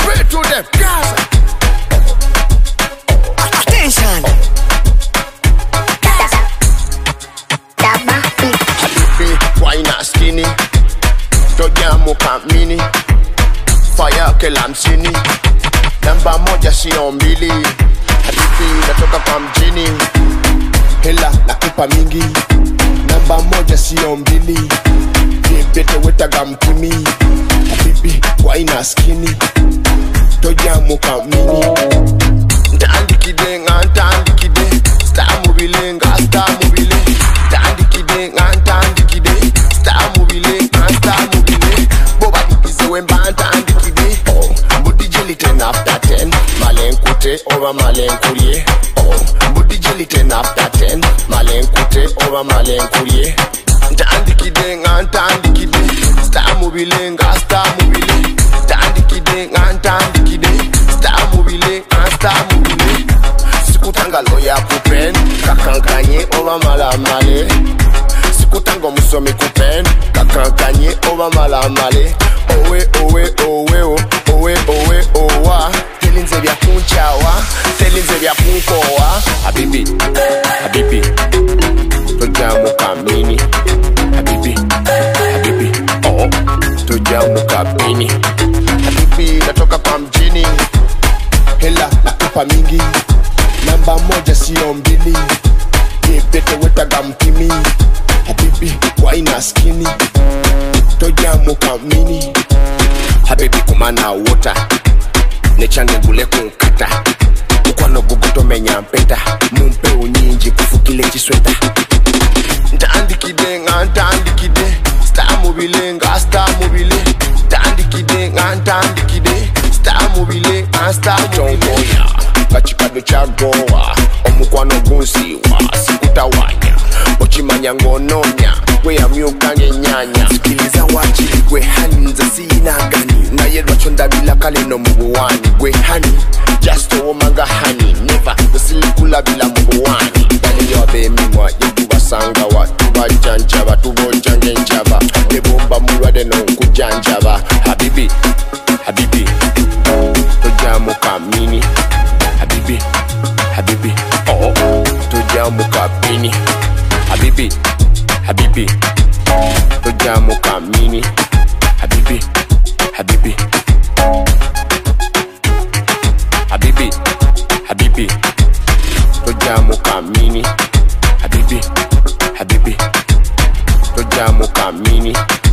Straight to them, Gaza. Attention. Habibi, why not skinny? Tojamu kamini. Fire kila msini. Namba moja sio mbili. Habibi, natoka kwa mjini. Hela nakupa mingi. Namba moja sio mbili. Nipete wetaga mkimi. Habibi, why not skinny? Tojamu kamini. Ndandikide ngantandikide. Star mobile nga star mobile. Ndandikide ngantandikide. Star mobile nga star mobile. Boba dikize wembantandikide. Oh, mbudi jelly 10 after 10. Malenkute over malenkurie. Oh, mbudi jelly 10 after 10. Malenkute over malenkurie. Ndandikide ngantandikide. Star mobile nga star mobile. Ndandikide ngantandikide. Star mobile nga star mobile. Sikutanga loya kupen. Kakankanye over malamale. Sikutanga musomi kupen. Kakankanye over malamale. Owe owe owe o. Owe owe owa. Telinze vya kunchawa. Telinze vya kunkowa. Habibi, habibi. Tojamu kamini. Habibi, habibi. Oh, tojamu kamini. Habibi, natoka kwa mjini. Hela nakupa mingi. Namba moja sio mbili. Nipete wetaga mkimi. Habibi, why not skinny? Tojamu kamini. Habibi kumana water. Nechange gule kunkata. Ukwano guguto menya mpeta. Mumpe unyinji kufukile chisweta. Ndandikide ngantandikide. Star mobile nga star mobile. Ndandikide ngantandikide. Star mobile nga star mobile. Kachikado cha goa. Omukwano gunsiwa. Sikutawanya. Ochimanya ngononya. Gwe ya myukange nyanya. Sikiliza wachili gwe hani. Nza sina gani. Na yedwa chonda bila kale no mbuwani. Gwe hani. Just a woman ga hani. Never. Nasilikula bila mbuwani. Dani yobe mimwa. Yetuwa sanga wa. Tuba janjaba. Tubo jange njaba. Nebomba muwade no kujanjaba. Habibi. Habibi. Tojamu kamini. Habibi, habibi, oh, tojamu kamini. Habibi, habibi, tojamu kamini. Habibi, habibi, habibi, habibi, tojamu kamini. Habibi, habibi, tojamu kamini.